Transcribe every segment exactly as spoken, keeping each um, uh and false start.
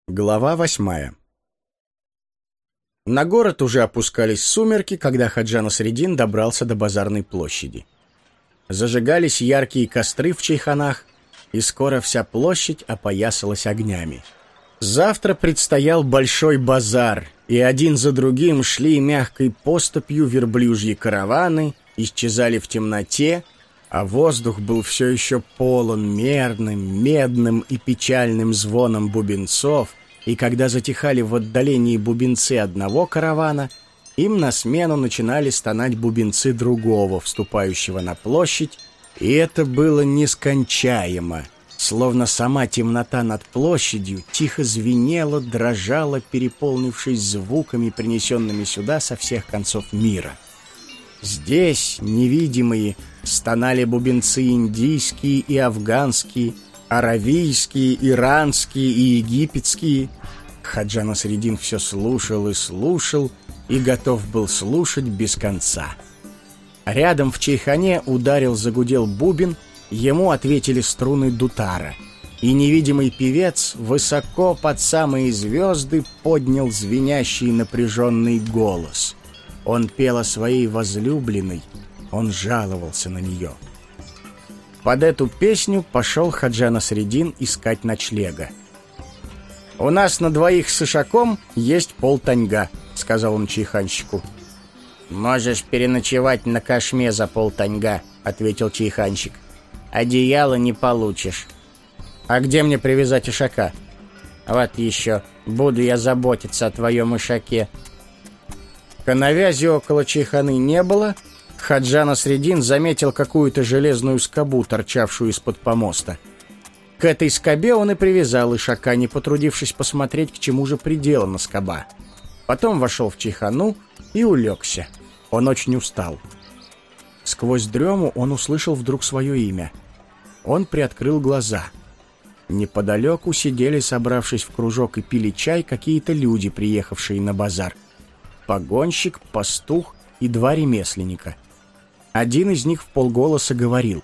Глава восьмая. На город уже опускались сумерки, когда Ходжа Насреддин добрался до базарной площади. Зажигались яркие костры в чайханах, и скоро вся площадь опоясалась огнями. Завтра предстоял большой базар, и один за другим шли мягкой поступью верблюжьи караваны, исчезали в темноте, а воздух был все еще полон мерным, медным и печальным звоном бубенцов, и когда затихали в отдалении бубенцы одного каравана, им на смену начинали стонать бубенцы другого, вступающего на площадь, и это было нескончаемо, словно сама темнота над площадью тихо звенела, дрожала, переполнившись звуками, принесенными сюда со всех концов мира. Здесь, невидимые, стонали бубенцы индийские и афганские, аравийские, иранские и египетские. Ходжа Насреддин все слушал и слушал, и готов был слушать без конца. Рядом в чайхане ударил, загудел бубен, ему ответили струны дутара, и невидимый певец высоко под самые звезды поднял звенящий напряженный голос. Он пел о своей возлюбленной, он жаловался на нее. Под эту песню пошел Ходжа Насреддин искать ночлега. «У нас на двоих с ишаком есть полтаньга», — сказал он чайханщику. «Можешь переночевать на кошме за полтаньга», — ответил чайханщик. «Одеяло не получишь». «А где мне привязать ишака?» «Вот еще, буду я заботиться о твоем ишаке». Коновязи около чайханы не было. Ходжа Насреддин заметил какую-то железную скобу, торчавшую из-под помоста. К этой скобе он и привязал ишака, не потрудившись посмотреть, к чему же приделана скоба. Потом вошел в чайхану и улегся. Он очень устал. Сквозь дрему он услышал вдруг свое имя. Он приоткрыл глаза. Неподалеку сидели, собравшись в кружок, и пили чай какие-то люди, приехавшие на базар. Погонщик, пастух и два ремесленника. Один из них вполголоса говорил.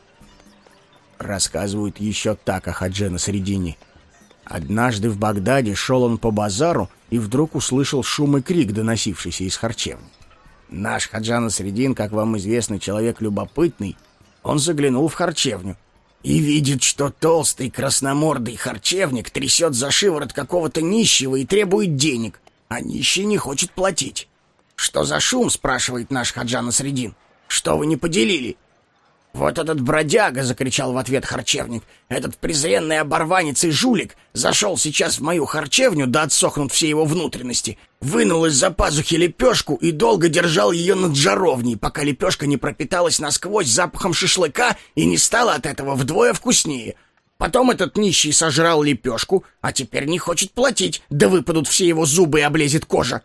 Рассказывают еще так о Ходже Насреддине. Однажды в Багдаде шел он по базару и вдруг услышал шум и крик, доносившийся из харчевни. Наш Ходжа Насреддин, как вам известно, человек любопытный, он заглянул в харчевню и видит, что толстый красномордый харчевник трясет за шиворот какого-то нищего и требует денег, а нищий не хочет платить. «Что за шум?» — спрашивает наш Ходжа Насреддин. «Что вы не поделили?» «Вот этот бродяга!» — закричал в ответ харчевник. «Этот презренный оборванец и жулик зашел сейчас в мою харчевню, да отсохнут все его внутренности, вынул из-за пазухи лепешку и долго держал ее над жаровней, пока лепешка не пропиталась насквозь запахом шашлыка и не стала от этого вдвое вкуснее. Потом этот нищий сожрал лепешку, а теперь не хочет платить, да выпадут все его зубы и облезет кожа».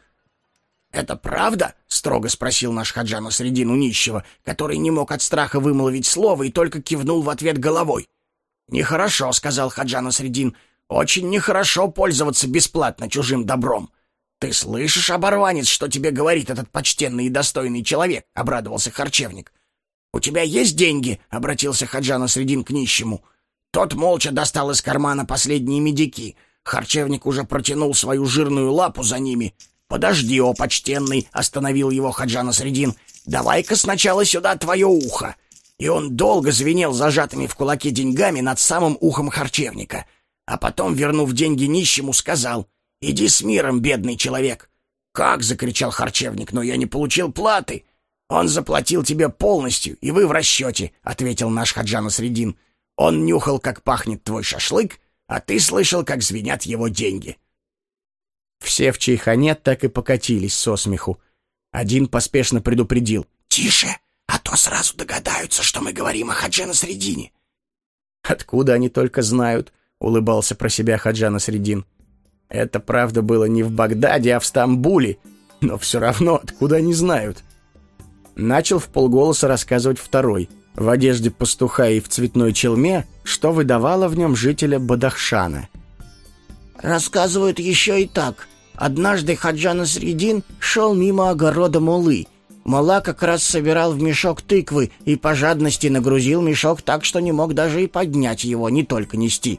«Это правда?» — строго спросил наш Ходжа Насреддин у нищего, который не мог от страха вымолвить слово и только кивнул в ответ головой. «Нехорошо», — сказал Ходжа Насреддин, — «очень нехорошо пользоваться бесплатно чужим добром». «Ты слышишь, оборванец, что тебе говорит этот почтенный и достойный человек?» — обрадовался харчевник. «У тебя есть деньги?» — обратился Ходжа Насреддин к нищему. Тот молча достал из кармана последние медики. Харчевник уже протянул свою жирную лапу за ними. «Подожди, о почтенный!» — остановил его Ходжа Насреддин. «Давай-ка сначала сюда твое ухо!» И он долго звенел зажатыми в кулаке деньгами над самым ухом харчевника. А потом, вернув деньги нищему, сказал: «Иди с миром, бедный человек!» «Как?» — закричал харчевник. «Но я не получил платы!» «Он заплатил тебе полностью, и вы в расчете!» — ответил наш Ходжа Насреддин. «Он нюхал, как пахнет твой шашлык, а ты слышал, как звенят его деньги!» Все в чайхане так и покатились со смеху. Один поспешно предупредил: «Тише, а то сразу догадаются, что мы говорим о Ходже Насреддине». «Откуда они только знают?» — улыбался про себя Ходжа Насреддин. «Это, правда, было не в Багдаде, а в Стамбуле, но все равно откуда они знают?» Начал вполголоса рассказывать второй, в одежде пастуха и в цветной челме, что выдавало в нем жителя Бадахшана. Рассказывают еще и так. Однажды Ходжа Насреддин шел мимо огорода моллы. Молла как раз собирал в мешок тыквы и по жадности нагрузил мешок так, что не мог даже и поднять его, не только нести.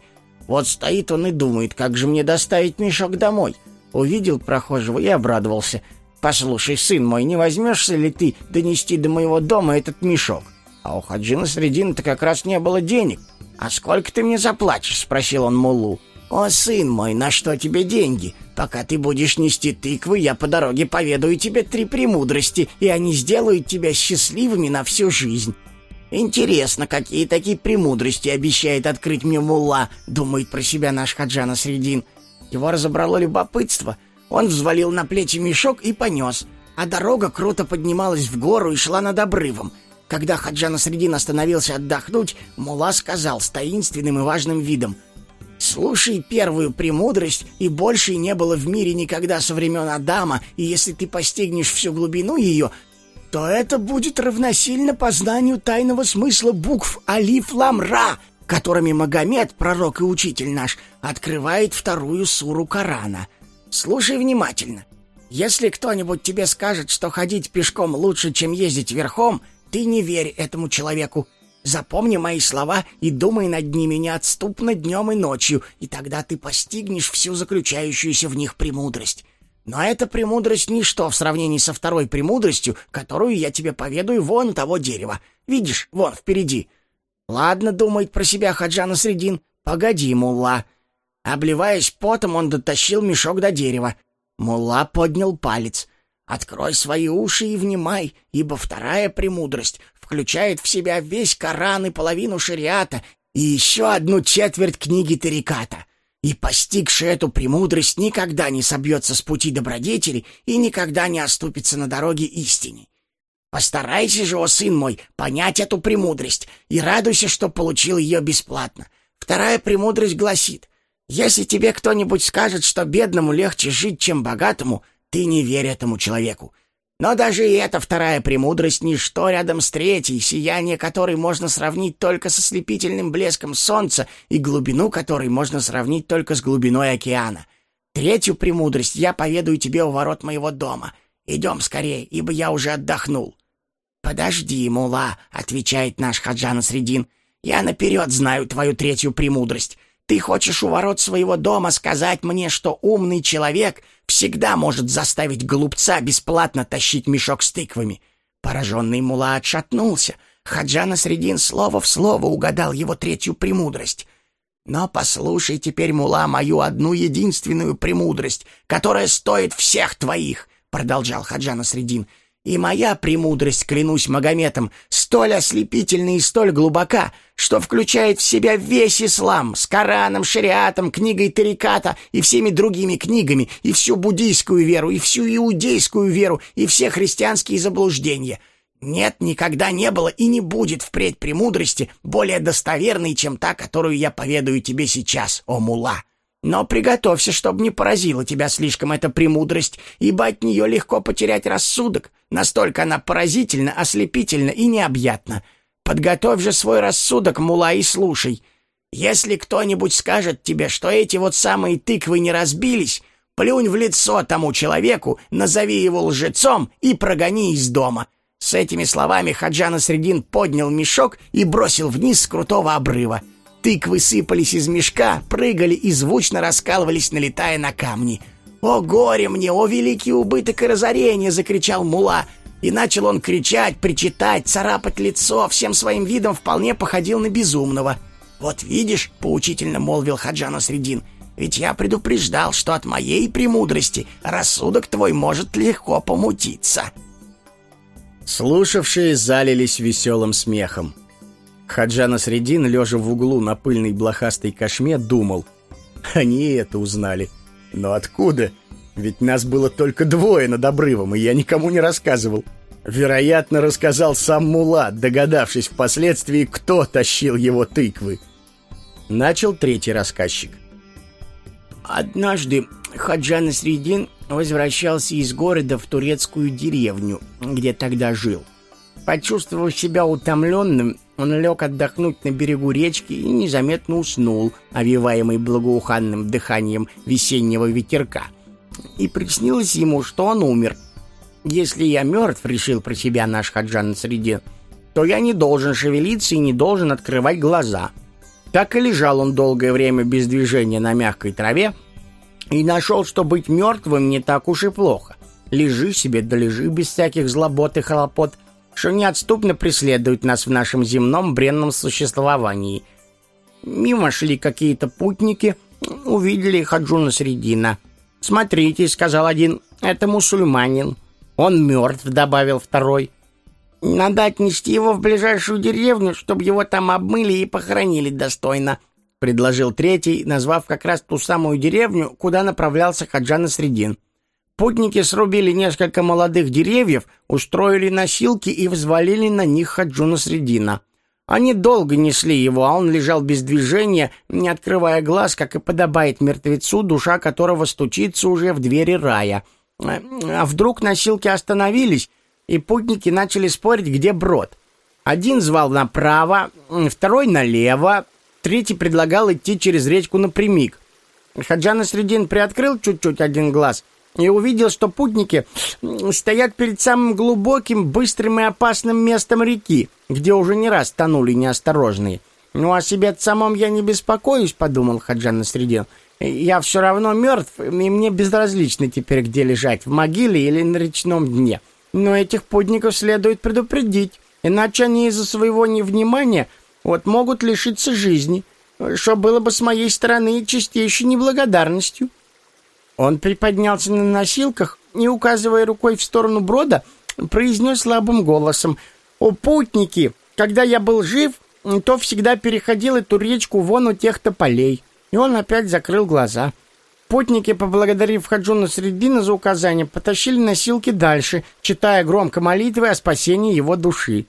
Вот стоит он и думает, как же мне доставить мешок домой. Увидел прохожего и обрадовался. «Послушай, сын мой, не возьмешься ли ты донести до моего дома этот мешок?» А у Хаджи Насреддина-то как раз не было денег. «А сколько ты мне заплатишь?» — спросил он муллу. «О, сын мой, на что тебе деньги? Пока ты будешь нести тыквы, я по дороге поведаю тебе три премудрости, и они сделают тебя счастливыми на всю жизнь». «Интересно, какие такие премудрости обещает открыть мне мулла?» — думает про себя наш Хаджа Насреддин. Его разобрало любопытство. Он взвалил на плечи мешок и понес. А дорога круто поднималась в гору и шла над обрывом. Когда Хаджа Насреддин остановился отдохнуть, мулла сказал с таинственным и важным видом: «Слушай первую премудрость, и больше не было в мире никогда со времен Адама, и если ты постигнешь всю глубину ее, то это будет равносильно познанию тайного смысла букв Алиф Лам Ра, которыми Магомед, пророк и учитель наш, открывает вторую суру Корана. Слушай внимательно. Если кто-нибудь тебе скажет, что ходить пешком лучше, чем ездить верхом, ты не верь этому человеку. Запомни мои слова и думай над ними неотступно днем и ночью, и тогда ты постигнешь всю заключающуюся в них премудрость. Но эта премудрость — ничто в сравнении со второй премудростью, которую я тебе поведаю вон у того дерева. Видишь, вон впереди». «Ладно, — думает про себя Хаджа Насреддин, — погоди, мулла». Обливаясь потом, он дотащил мешок до дерева. Мулла поднял палец. «Открой свои уши и внимай, ибо вторая премудрость включает в себя весь Коран и половину шариата и еще одну четверть книги Тариката. И постигший эту премудрость никогда не собьется с пути добродетели и никогда не оступится на дороге истине. Постарайся же, о сын мой, понять эту премудрость и радуйся, что получил ее бесплатно. Вторая премудрость гласит: если тебе кто-нибудь скажет, что бедному легче жить, чем богатому, ты не верь этому человеку. Но даже и эта вторая премудрость — ничто рядом с третьей, сияние которой можно сравнить только со слепительным блеском солнца и глубину которой можно сравнить только с глубиной океана. Третью премудрость я поведаю тебе у ворот моего дома. Идем скорее, ибо я уже отдохнул». «Подожди, мулла», — отвечает наш Хаджа Насреддин, — «я наперед знаю твою третью премудрость. Ты хочешь у ворот своего дома сказать мне, что умный человек всегда может заставить глупца бесплатно тащить мешок с тыквами?» Пораженный мулла отшатнулся. Хаджа Насреддин слово в слово угадал его третью премудрость. «Но послушай теперь, мулла, мою одну единственную премудрость, которая стоит всех твоих», — продолжал Хаджа Насреддин. «И моя премудрость, клянусь Магометом, столь ослепительна и столь глубока, что включает в себя весь ислам с Кораном, шариатом, книгой Тариката и всеми другими книгами, и всю буддийскую веру, и всю иудейскую веру, и все христианские заблуждения. Нет, никогда не было и не будет впредь премудрости более достоверной, чем та, которую я поведаю тебе сейчас, о мулла. Но приготовься, чтобы не поразила тебя слишком эта премудрость, ибо от нее легко потерять рассудок. Настолько она поразительна, ослепительна и необъятна. Подготовь же свой рассудок, мулла, и слушай. Если кто-нибудь скажет тебе, что эти вот самые тыквы не разбились, плюнь в лицо тому человеку, назови его лжецом и прогони из дома». С этими словами Хаджа Насреддин поднял мешок и бросил вниз с крутого обрыва. Тыквы сыпались из мешка, прыгали и звучно раскалывались, налетая на камни. «О горе мне, о великий убыток и разорение!» — закричал мулла. И начал он кричать, причитать, царапать лицо, всем своим видом вполне походил на безумного. «Вот видишь», — поучительно молвил Хаджа Насреддин, — «ведь я предупреждал, что от моей премудрости рассудок твой может легко помутиться». Слушавшие залились веселым смехом. Хаджа Насреддин, лежа в углу на пыльной блохастой кошме, думал: они это узнали. Но откуда? Ведь нас было только двое над обрывом, и я никому не рассказывал. Вероятно, рассказал сам мулла, догадавшись впоследствии, кто тащил его тыквы. Начал третий рассказчик. Однажды Хаджа Насреддин возвращался из города в турецкую деревню, где тогда жил. Почувствовав себя утомленным, он лег отдохнуть на берегу речки и незаметно уснул, овеваемый благоуханным дыханием весеннего ветерка. И приснилось ему, что он умер. «Если я мертв, — решил про себя наш Хаджа Насреддин, — то я не должен шевелиться и не должен открывать глаза». Так и лежал он долгое время без движения на мягкой траве и нашел, что быть мертвым не так уж и плохо. Лежи себе, да лежи без всяких злобот и хлопот, что неотступно преследует нас в нашем земном бренном существовании. Мимо шли какие-то путники, увидели Хаджу Насреддина. «Смотрите», — сказал один, — «это мусульманин». «Он мертв», — добавил второй. «Надо отнести его в ближайшую деревню, чтобы его там обмыли и похоронили достойно», — предложил третий, назвав как раз ту самую деревню, куда направлялся Хаджа Насреддин. Путники срубили несколько молодых деревьев, устроили носилки и взвалили на них Хаджу Насреддина. Они долго несли его, а он лежал без движения, не открывая глаз, как и подобает мертвецу, душа которого стучится уже в двери рая. А вдруг носилки остановились, и путники начали спорить, где брод. Один звал направо, второй налево, третий предлагал идти через речку напрямик. Хаджа Насреддин приоткрыл чуть-чуть один глаз и увидел, что путники стоят перед самым глубоким, быстрым и опасным местом реки, где уже не раз тонули неосторожные. «Ну, о себе самом я не беспокоюсь», — подумал Хаджа Насреддин. «Я все равно мертв, и мне безразлично теперь, где лежать, в могиле или на речном дне. Но этих путников следует предупредить, иначе они из-за своего невнимания вот могут лишиться жизни, что было бы с моей стороны чистейшей неблагодарностью». Он приподнялся на носилках и, указывая рукой в сторону брода, произнес слабым голосом: «О, путники, когда я был жив, то всегда переходил эту речку вон у тех тополей». И он опять закрыл глаза. Путники, поблагодарив Хаджу Насреддина за указание, потащили носилки дальше, читая громко молитвы о спасении его души.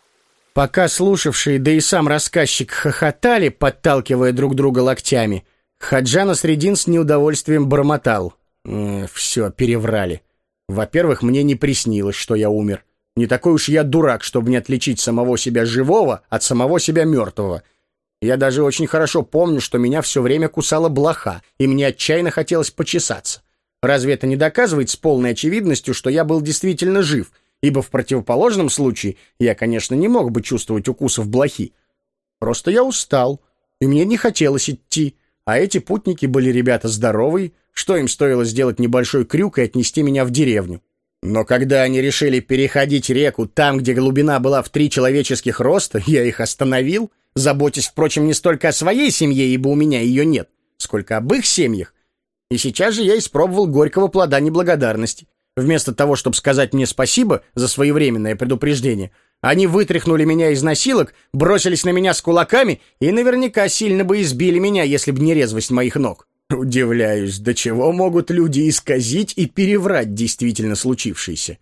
Пока слушавшие, да и сам рассказчик хохотали, подталкивая друг друга локтями, Хаджа Насреддин с неудовольствием бормотал. Э, «Все, переврали. Во-первых, мне не приснилось, что я умер. Не такой уж я дурак, чтобы не отличить самого себя живого от самого себя мертвого. Я даже очень хорошо помню, что меня все время кусала блоха, и мне отчаянно хотелось почесаться. Разве это не доказывает с полной очевидностью, что я был действительно жив, ибо в противоположном случае я, конечно, не мог бы чувствовать укусов блохи. Просто я устал, и мне не хотелось идти. А эти путники были ребята здоровые, что им стоило сделать небольшой крюк и отнести меня в деревню. Но когда они решили переходить реку там, где глубина была в три человеческих роста, я их остановил, заботясь, впрочем, не столько о своей семье, ибо у меня ее нет, сколько об их семьях. И сейчас же я испробовал горького плода неблагодарности. Вместо того, чтобы сказать мне спасибо за своевременное предупреждение, они вытряхнули меня из носилок, бросились на меня с кулаками и наверняка сильно бы избили меня, если бы не резвость моих ног. Удивляюсь, до чего могут люди исказить и переврать действительно случившееся.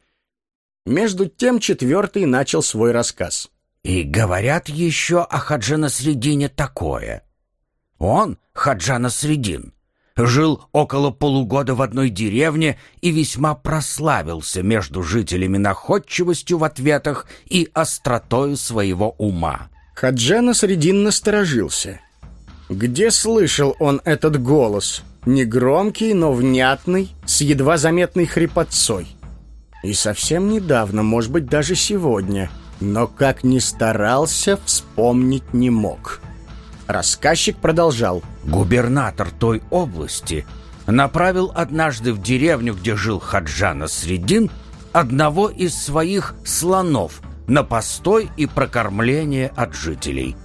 Между тем четвертый начал свой рассказ. И говорят еще о Хаджа Насреддине такое. Он, Хаджа Насреддин, жил около полугода в одной деревне и весьма прославился между жителями находчивостью в ответах и остротою своего ума. Хаджа Насреддин насторожился. Где слышал он этот голос? Негромкий, но внятный, с едва заметной хрипотцой. И совсем недавно, может быть, даже сегодня. Но как ни старался, вспомнить не мог. Рассказчик продолжал. Губернатор той области направил однажды в деревню, где жил Хаджа Насреддин, одного из своих слонов на постой и прокормление от жителей.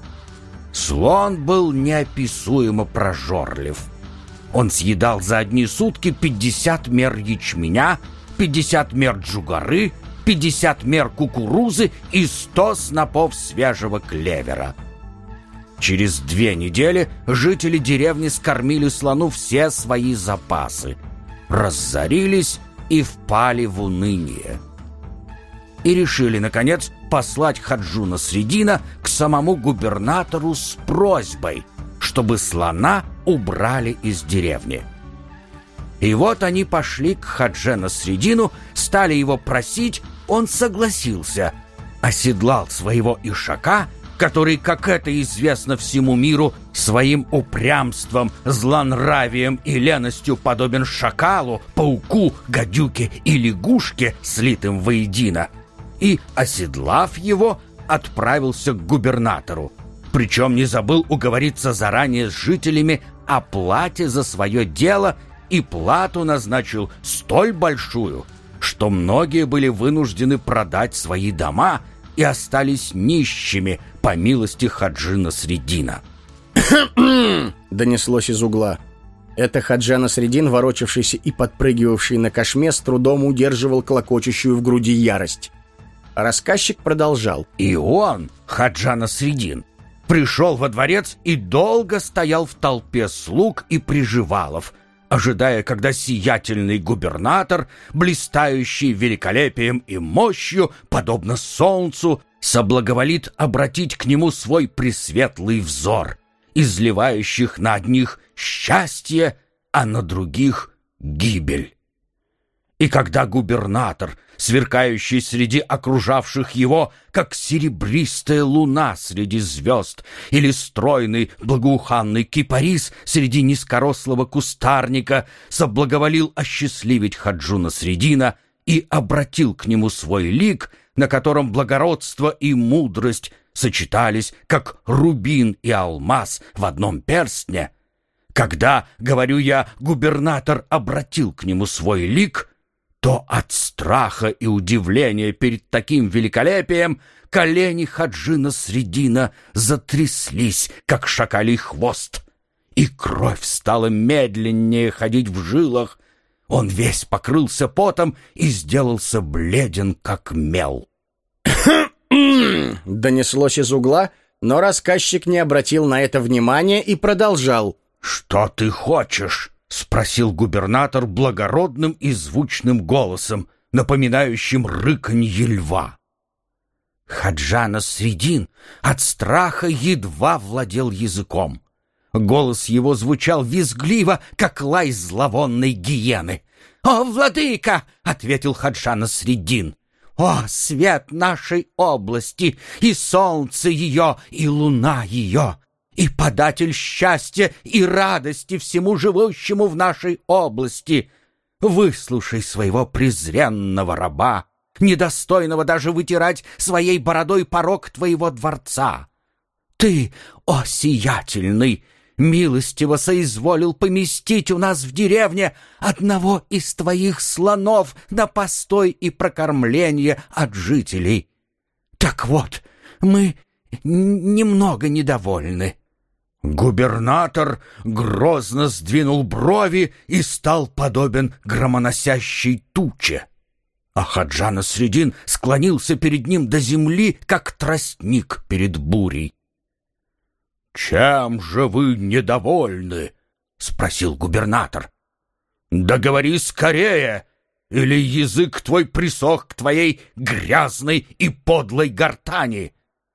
Слон был неописуемо прожорлив. Он съедал за одни сутки пятьдесят мер ячменя, пятьдесят мер джугары, пятьдесят мер кукурузы и сто снопов свежего клевера. Через две недели жители деревни скормили слону все свои запасы, разорились и впали в уныние. И решили, наконец, послать Хаджу Насреддина к самому губернатору с просьбой, чтобы слона убрали из деревни. И вот они пошли к Хадже Насреддину, стали его просить, он согласился, оседлал своего ишака, который, как это известно всему миру, своим упрямством, злонравием и леностью подобен шакалу, пауку, гадюке и лягушке, слитым воедино, и, оседлав его, отправился к губернатору. Причем не забыл уговориться заранее с жителями о плате за свое дело, и плату назначил столь большую, что многие были вынуждены продать свои дома и остались нищими по милости Хаджи Насреддина. Донеслось из угла. Это Хаджа Насреддин, ворочавшийся и подпрыгивавший на кошме, с трудом удерживал клокочущую в груди ярость. А рассказчик продолжал. И он, Хаджа Насреддин, пришел во дворец и долго стоял в толпе слуг и приживалов, ожидая, когда сиятельный губернатор, блистающий великолепием и мощью, подобно солнцу, соблаговолит обратить к нему свой пресветлый взор, изливающих на одних счастье, а на других гибель. И когда губернатор, сверкающий среди окружавших его, как серебристая луна среди звезд, или стройный благоуханный кипарис среди низкорослого кустарника, соблаговолил осчастливить Хаджу Насреддина и обратил к нему свой лик, на котором благородство и мудрость сочетались, как рубин и алмаз в одном перстне, когда, говорю я, губернатор обратил к нему свой лик, то от страха и удивления перед таким великолепием колени Хаджи Насреддина затряслись, как шакалий хвост, и кровь стала медленнее ходить в жилах. Он весь покрылся потом и сделался бледен, как мел. Донеслось из угла, но рассказчик не обратил на это внимания и продолжал. «Что ты хочешь?» — спросил губернатор благородным и звучным голосом, напоминающим рыканье льва. Хаджа Насреддин от страха едва владел языком. Голос его звучал визгливо, как лай зловонной гиены. «О, владыка!» — ответил Хаджа Насреддин. «О, свет нашей области, и солнце ее, и луна ее, и податель счастья и радости всему живущему в нашей области! Выслушай своего презренного раба, недостойного даже вытирать своей бородой порог твоего дворца. Ты, о сиятельный, милостиво соизволил поместить у нас в деревне одного из твоих слонов на постой и прокормление от жителей. Так вот, мы немного недовольны». Губернатор грозно сдвинул брови и стал подобен громоносящей туче. А Хаджа Насреддин склонился перед ним до земли, как тростник перед бурей. «Чем же вы недовольны?» — спросил губернатор. «Да говори скорее, или язык твой присох к твоей грязной и подлой гортани».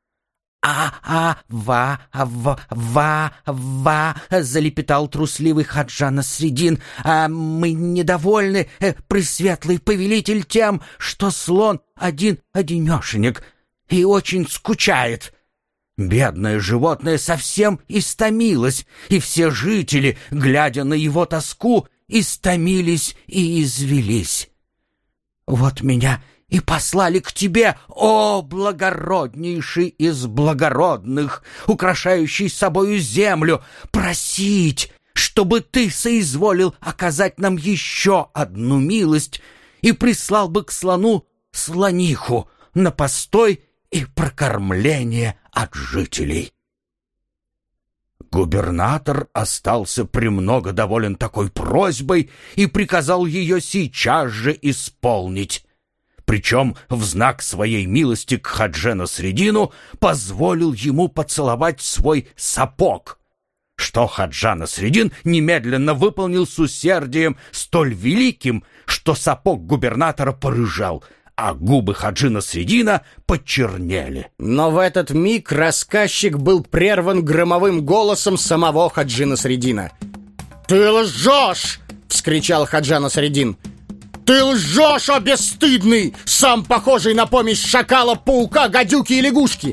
«А-а-ва-ва-ва!» — залепетал трусливый Хаджа Насреддин. «А мы недовольны, э, пресветлый повелитель, тем, что слон один-одинешенек и очень скучает. Бедное животное совсем истомилось, и все жители, глядя на его тоску, истомились и извелись. Вот меня и послали к тебе, о благороднейший из благородных, украшающий собою землю, просить, чтобы ты соизволил оказать нам еще одну милость и прислал бы к слону слониху на постой и прокормление от жителей». Губернатор остался премного доволен такой просьбой и приказал ее сейчас же исполнить. Причем в знак своей милости к Хадже Насреддину позволил ему поцеловать свой сапог, что Хаджа Насреддин немедленно выполнил с усердием столь великим, что сапог губернатора порыжал, а губы Хаджи Насреддина почернели. Но в этот миг рассказчик был прерван громовым голосом самого Хаджи Насреддина. «Ты лжешь!» — вскричал Хаджа Насреддин. «Ты лжешь, о бесстыдный, сам похожий на помесь шакала, паука, гадюки и лягушки!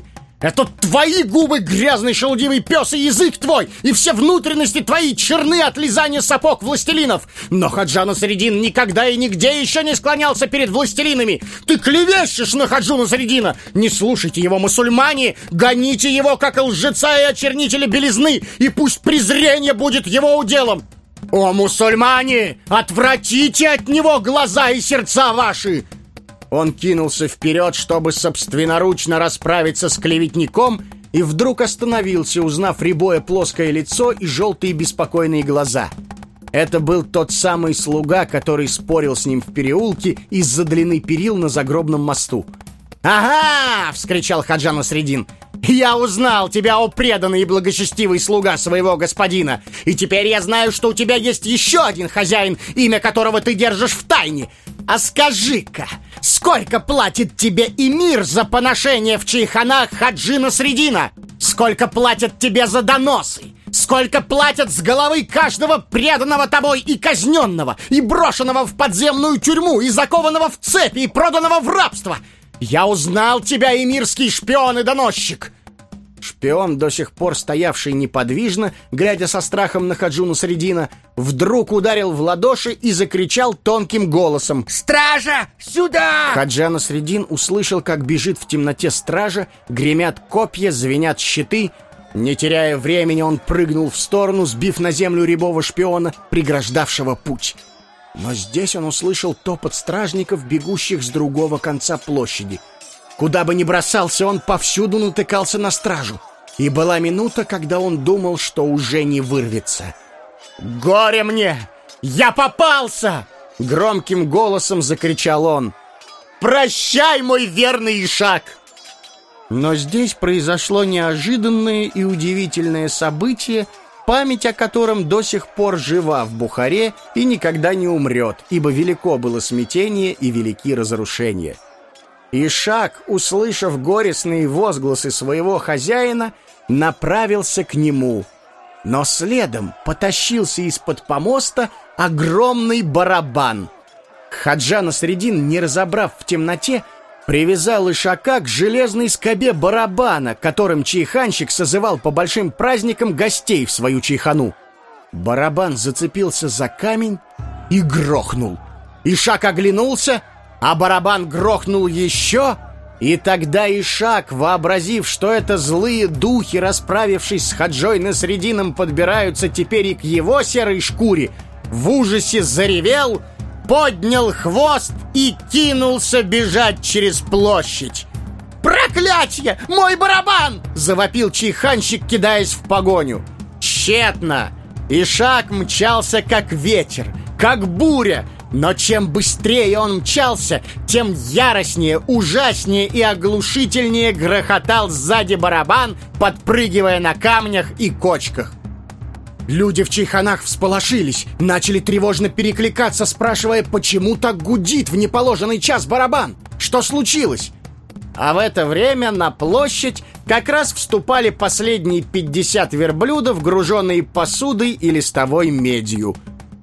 Это твои губы, грязный шелудивый пес, и язык твой, и все внутренности твои черны от лизания сапог властелинов. Но Хаджа Насреддин никогда и нигде еще не склонялся перед властелинами. Ты клевещешь на Хаджу Насреддина. Не слушайте его, мусульмане, гоните его, как лжеца и очернителя белизны, и пусть презрение будет его уделом. О, мусульмане, отвратите от него глаза и сердца ваши!» Он кинулся вперед, чтобы собственноручно расправиться с клеветником, и вдруг остановился, узнав рябое плоское лицо и желтые беспокойные глаза. Это был тот самый слуга, который спорил с ним в переулке из-за длины перил на загробном мосту. «Ага!» — вскричал Хаджа Насреддин. «Я узнал тебя, о преданный и благочестивый слуга своего господина, и теперь я знаю, что у тебя есть еще один хозяин, имя которого ты держишь в тайне. А скажи-ка, сколько платит тебе эмир за поношение в чайханах Хаджи Насреддина? Сколько платят тебе за доносы? Сколько платят с головы каждого преданного тобой и казненного, и брошенного в подземную тюрьму, и закованного в цепи, и проданного в рабство? Я узнал тебя, эмирский шпион и доносчик!» Шпион, до сих пор стоявший неподвижно, глядя со страхом на Хаджу Насреддина, вдруг ударил в ладоши и закричал тонким голосом: «Стража, сюда!» Хаджа Насреддин услышал, как бежит в темноте стража, гремят копья, звенят щиты. Не теряя времени, он прыгнул в сторону, сбив на землю рябого шпиона, преграждавшего путь. Но здесь он услышал топот стражников, бегущих с другого конца площади. Куда бы ни бросался он, повсюду натыкался на стражу. И была минута, когда он думал, что уже не вырвется. «Горе мне! Я попался!» — громким голосом закричал он. «Прощай, мой верный Ишак!» Но здесь произошло неожиданное и удивительное событие, память о котором до сих пор жива в Бухаре и никогда не умрет, ибо велико было смятение и велики разрушения. Ишак, услышав горестные возгласы своего хозяина, направился к нему, но следом потащился из-под помоста огромный барабан. Хаджа Насреддин, не разобрав в темноте, привязал Ишака к железной скобе барабана, которым чайханщик созывал по большим праздникам гостей в свою чайхану. Барабан зацепился за камень и грохнул. Ишак оглянулся, а барабан грохнул еще, и тогда Ишак, вообразив, что это злые духи, расправившись с Хаджой Насреддином, подбираются теперь и к его серой шкуре, в ужасе заревел, поднял хвост и кинулся бежать через площадь. «Проклятье! Мой барабан!» — завопил чайханщик, кидаясь в погоню. Тщетно! Ишак мчался как ветер, как буря, но чем быстрее он мчался, тем яростнее, ужаснее и оглушительнее грохотал сзади барабан, подпрыгивая на камнях и кочках. Люди в чайханах всполошились, начали тревожно перекликаться, спрашивая, почему так гудит в неположенный час барабан? Что случилось? А в это время на площадь как раз вступали последние пятьдесят верблюдов, груженные посудой и листовой медью.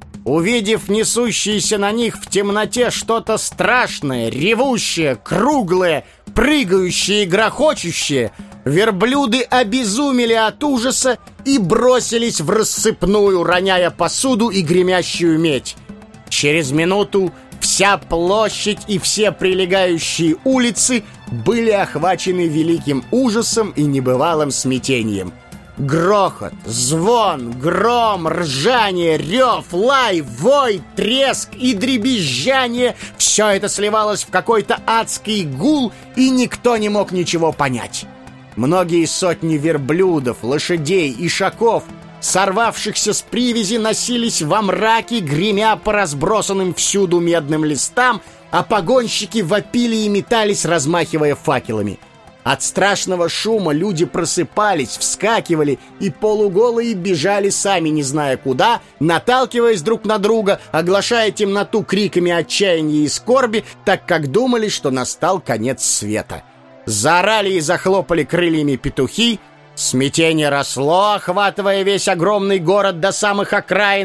Увидев несущееся на них в темноте что-то страшное, ревущее, круглое, прыгающее и грохочущее, верблюды обезумели от ужаса и бросились в рассыпную, роняя посуду и гремящую медь. Через минуту вся площадь и все прилегающие улицы были охвачены великим ужасом и небывалым смятением. Грохот, звон, гром, ржание, рев, лай, вой, треск и дребезжание — все это сливалось в какой-то адский гул, и никто не мог ничего понять. Многие сотни верблюдов, лошадей, ишаков, сорвавшихся с привязи, носились во мраке, гремя по разбросанным всюду медным листам, а погонщики вопили и метались, размахивая факелами. От страшного шума люди просыпались, вскакивали и полуголые бежали сами не зная куда, наталкиваясь друг на друга, оглашая темноту криками отчаяния и скорби, так как думали, что настал конец света. Заорали и захлопали крыльями петухи, смятение росло, охватывая весь огромный город до самых окраин,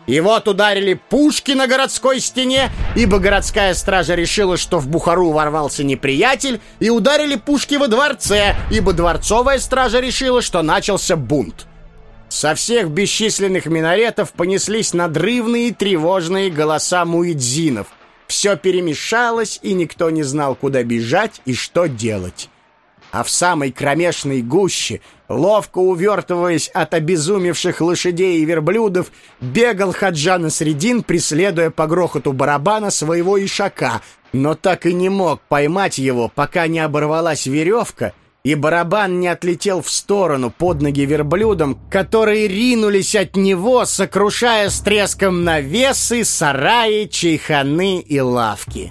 И вот ударили пушки на городской стене, ибо городская стража решила, что в Бухару ворвался неприятель, и ударили пушки во дворце, ибо дворцовая стража решила, что начался бунт. Со всех бесчисленных минаретов понеслись надрывные и тревожные голоса муэдзинов. Все перемешалось, и никто не знал, куда бежать и что делать. А в самой кромешной гуще, ловко увертываясь от обезумевших лошадей и верблюдов, бегал Ходжа Насреддин, преследуя по грохоту барабана своего ишака, но так и не мог поймать его, пока не оборвалась веревка, и барабан не отлетел в сторону под ноги верблюдам, которые ринулись от него, сокрушая с треском навесы, сараи, чайханы и лавки.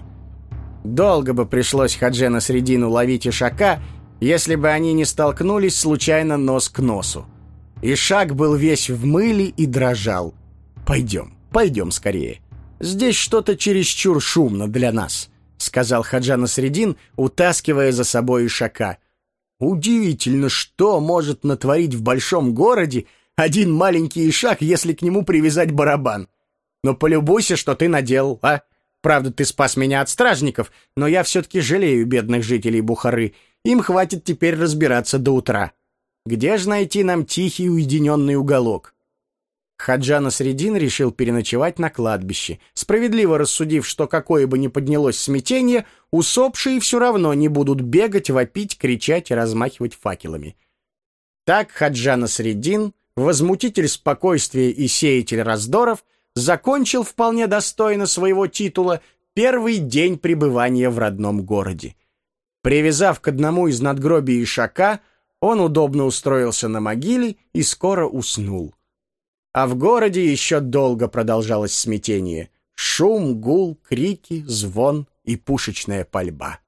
Долго бы пришлось Ходжа Насреддину ловить ишака, если бы они не столкнулись случайно нос к носу. Ишак был весь в мыле и дрожал. «Пойдем, пойдем скорее. Здесь что-то чересчур шумно для нас», — сказал Ходжа Насреддин, утаскивая за собой ишака. «Удивительно, что может натворить в большом городе один маленький ишак, если к нему привязать барабан. Но полюбуйся, что ты наделал, а? Правда, ты спас меня от стражников, но я все-таки жалею бедных жителей Бухары. Им хватит теперь разбираться до утра. Где же найти нам тихий уединенный уголок?» Ходжа Насреддин решил переночевать на кладбище, справедливо рассудив, что какое бы ни поднялось смятение, усопшие все равно не будут бегать, вопить, кричать и размахивать факелами. Так Ходжа Насреддин, возмутитель спокойствия и сеятель раздоров, закончил вполне достойно своего титула первый день пребывания в родном городе. Привязав к одному из надгробий ишака, он удобно устроился на могиле и скоро уснул. А в городе еще долго продолжалось смятение. Шум, гул, крики, звон и пушечная пальба.